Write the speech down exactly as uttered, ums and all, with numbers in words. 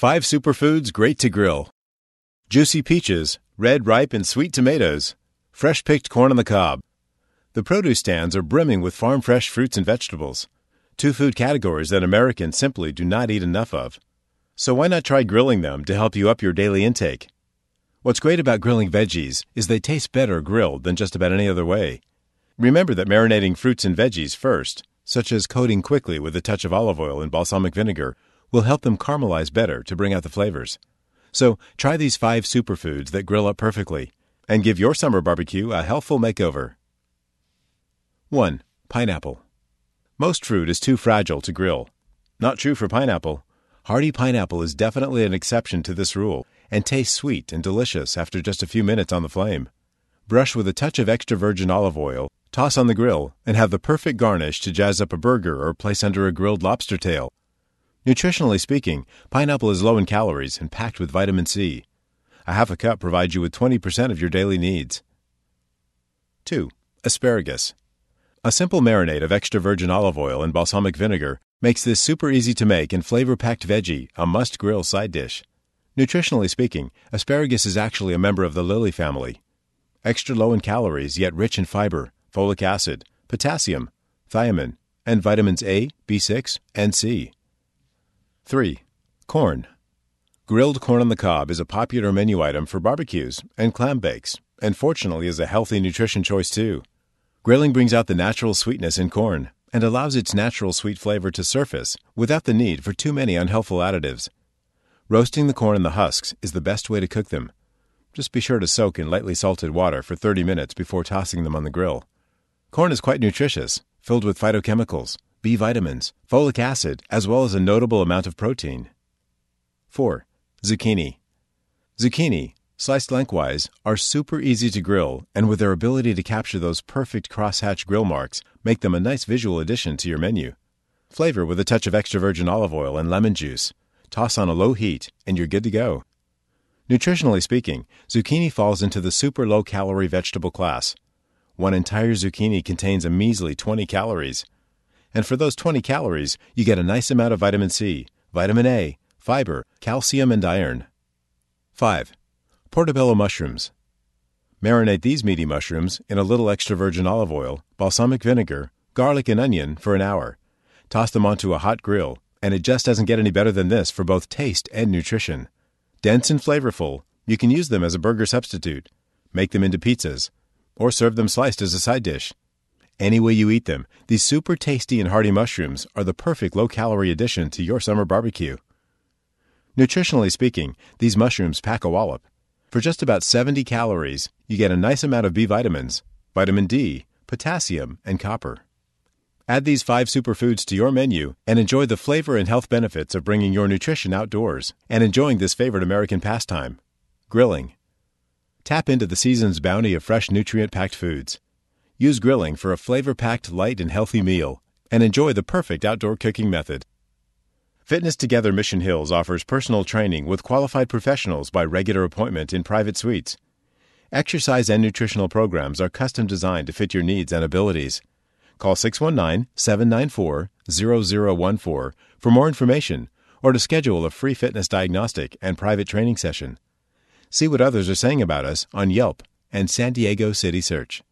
Five superfoods great to grill. Juicy peaches, red, ripe, and sweet tomatoes, fresh-picked corn on the cob. The produce stands are brimming with farm-fresh fruits and vegetables, two food categories that Americans simply do not eat enough of. So why not try grilling them to help you up your daily intake? What's great about grilling veggies is they taste better grilled than just about any other way. Remember that marinating fruits and veggies first, such as coating quickly with a touch of olive oil and balsamic vinegar, will help them caramelize better to bring out the flavors. So try these five superfoods that grill up perfectly and give your summer barbecue a healthful makeover. one. Pineapple. Most fruit is too fragile to grill. Not true for pineapple. Hardy pineapple is definitely an exception to this rule and tastes sweet and delicious after just a few minutes on the flame. Brush with a touch of extra virgin olive oil, toss on the grill, and have the perfect garnish to jazz up a burger or place under a grilled lobster tail. Nutritionally speaking, pineapple is low in calories and packed with vitamin C. A half a cup provides you with twenty percent of your daily needs. two. Asparagus. A simple marinade of extra virgin olive oil and balsamic vinegar makes this super easy to make and flavor-packed veggie a must-grill side dish. Nutritionally speaking, asparagus is actually a member of the lily family. Extra low in calories, yet rich in fiber, folic acid, potassium, thiamine, and vitamins A, B six, and C. three. Corn. Grilled corn on the cob is a popular menu item for barbecues and clam bakes, and fortunately is a healthy nutrition choice too. Grilling brings out the natural sweetness in corn and allows its natural sweet flavor to surface without the need for too many unhealthful additives. Roasting the corn in the husks is the best way to cook them. Just be sure to soak in lightly salted water for thirty minutes before tossing them on the grill. Corn is quite nutritious, filled with phytochemicals, B vitamins, folic acid, as well as a notable amount of protein. four. Zucchini. Zucchini, sliced lengthwise, are super easy to grill, and with their ability to capture those perfect crosshatch grill marks, make them a nice visual addition to your menu. Flavor with a touch of extra virgin olive oil and lemon juice. Toss on a low heat, and you're good to go. Nutritionally speaking, zucchini falls into the super low-calorie vegetable class. One entire zucchini contains a measly twenty calories. And for those twenty calories, you get a nice amount of vitamin C, vitamin A, fiber, calcium, and iron. five. Portobello mushrooms. Marinate these meaty mushrooms in a little extra virgin olive oil, balsamic vinegar, garlic, and onion for an hour. Toss them onto a hot grill, and it just doesn't get any better than this for both taste and nutrition. Dense and flavorful, you can use them as a burger substitute, make them into pizzas, or serve them sliced as a side dish. Any way you eat them, these super tasty and hearty mushrooms are the perfect low-calorie addition to your summer barbecue. Nutritionally speaking, these mushrooms pack a wallop. For just about seventy calories, you get a nice amount of B vitamins, vitamin D, potassium, and copper. Add these five superfoods to your menu and enjoy the flavor and health benefits of bringing your nutrition outdoors and enjoying this favorite American pastime, grilling. Tap into the season's bounty of fresh nutrient-packed foods. Use grilling for a flavor-packed, light, and healthy meal, and enjoy the perfect outdoor cooking method. Fitness Together Mission Hills offers personal training with qualified professionals by regular appointment in private suites. Exercise and nutritional programs are custom designed to fit your needs and abilities. Call six one nine, seven nine four, zero zero one four for more information or to schedule a free fitness diagnostic and private training session. See what others are saying about us on Yelp and San Diego City Search.